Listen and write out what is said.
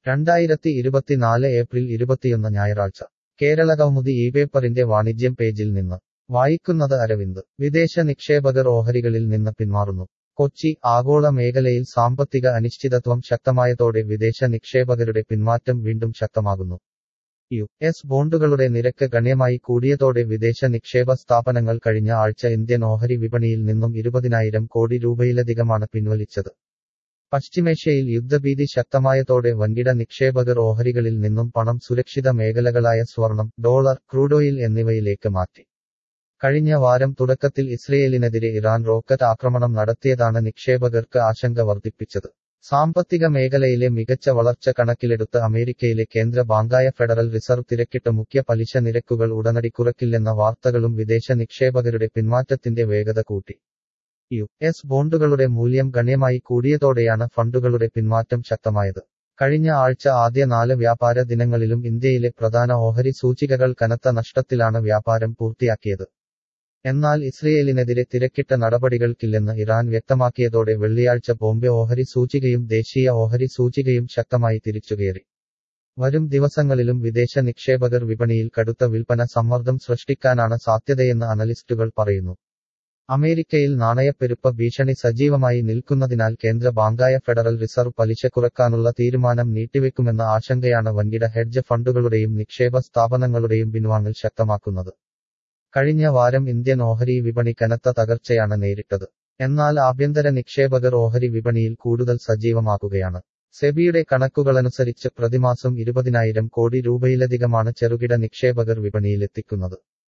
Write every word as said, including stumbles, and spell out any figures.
രണ്ടായിരത്തി ഇരുപത്തിനാല് ഏപ്രിൽ ഇരുപത്തിയൊന്ന് ഞായറാഴ്ച കേരള കൗമുദി ഈ പേപ്പറിന്റെ വാണിജ്യം പേജിൽ നിന്ന് വായിക്കുന്നത് അരവിന്ദ് വിദേശ നിക്ഷേപകർ ഓഹരികളിൽ നിന്ന് പിന്മാറുന്നു കൊച്ചി ആഗോള മേഖലയിൽ സാമ്പത്തിക അനിശ്ചിതത്വം ശക്തമായതോടെ വിദേശ നിക്ഷേപകരുടെ പിന്മാറ്റം വീണ്ടും ശക്തമാകുന്നു യു എസ് ബോണ്ടുകളുടെ നിരക്ക് ഗണ്യമായി കൂടിയതോടെ വിദേശ നിക്ഷേപ സ്ഥാപനങ്ങൾ കഴിഞ്ഞ ആഴ്ച ഇന്ത്യൻ ഓഹരി വിപണിയിൽ നിന്നും ഇരുപതിനായിരം കോടി രൂപയിലധികമാണ് പിൻവലിച്ചത് പശ്ചിമേഷ്യയിൽ യുദ്ധഭീതി ശക്തമായതോടെ വൻകിട നിക്ഷേപകർ ഓഹരികളിൽ നിന്നും പണം സുരക്ഷിത മേഖലകളായ സ്വർണം ഡോളർ ക്രൂഡോയിൽ എന്നിവയിലേക്ക് മാറ്റി കഴിഞ്ഞ വാരം തുടക്കത്തിൽ ഇസ്രയേലിനെതിരെ ഇറാൻ റോക്കറ്റ് ആക്രമണം നടത്തിയതാണ് നിക്ഷേപകർക്ക് ആശങ്ക വർദ്ധിപ്പിച്ചത് സാമ്പത്തിക മേഖലയിലെ മികച്ച വളർച്ച കണക്കിലെടുത്ത് അമേരിക്കയിലെ കേന്ദ്ര ബാങ്കായ ഫെഡറൽ റിസർവ് തിരക്കിട്ട മുഖ്യ പലിശ നിരക്കുകൾ ഉടനടി കുറയ്ക്കില്ലെന്ന വാർത്തകളും വിദേശ നിക്ഷേപകരുടെ പിന്മാറ്റത്തിന്റെ വേഗത കൂട്ടി യു എസ് ബോണ്ടുകളുടെ മൂല്യം ഗണ്യമായി കൂടിയതോടെയാണ് ഫണ്ടുകളുടെ പിന്മാറ്റം ശക്തമായത് കഴിഞ്ഞ ആഴ്ച ആദ്യ നാല് വ്യാപാര ദിനങ്ങളിലും ഇന്ത്യയിലെ പ്രധാന ഓഹരി സൂചികകൾ കനത്ത നഷ്ടത്തിലാണ് വ്യാപാരം പൂർത്തിയാക്കിയത് എന്നാൽ ഇസ്രയേലിനെതിരെ തിരക്കിട്ട നടപടികൾക്കില്ലെന്ന് ഇറാൻ വ്യക്തമാക്കിയതോടെ വെള്ളിയാഴ്ച ബോംബെ ഓഹരി സൂചികയും ദേശീയ ഓഹരി സൂചികയും ശക്തമായി തിരിച്ചുകയറി വരും ദിവസങ്ങളിലും വിദേശ നിക്ഷേപകർ വിപണിയിൽ കടുത്ത വിൽപ്പന സമ്മർദ്ദം സൃഷ്ടിക്കാനാണ് സാധ്യതയെന്ന് അനലിസ്റ്റുകൾ പറയുന്നു അമേരിക്കയിൽ നാണയപ്പെരുപ്പ ഭീഷണി സജീവമായി നിൽക്കുന്നതിനാൽ കേന്ദ്ര ബാങ്കായ ഫെഡറൽ റിസർവ് പലിശ കുറയ്ക്കാനുള്ള തീരുമാനം നീട്ടിവെക്കുമെന്ന ആശങ്കയാണ് വൻകിട ഹെഡ്ജ് ഫണ്ടുകളുടെയും നിക്ഷേപ സ്ഥാപനങ്ങളുടെയും പിൻവാങ്ങൽ ശക്തമാക്കുന്നത് കഴിഞ്ഞ വാരം ഇന്ത്യൻ ഓഹരി വിപണി കനത്ത തകർച്ചയാണ് നേരിട്ടത് എന്നാൽ ആഭ്യന്തര നിക്ഷേപകർ ഓഹരി വിപണിയിൽ കൂടുതൽ സജീവമാക്കുകയാണ് സെബിയുടെ കണക്കുകളനുസരിച്ച് പ്രതിമാസം ഇരുപതിനായിരം കോടി രൂപയിലധികമാണ് ചെറുകിട നിക്ഷേപകർ വിപണിയിലെത്തിക്കുന്നത്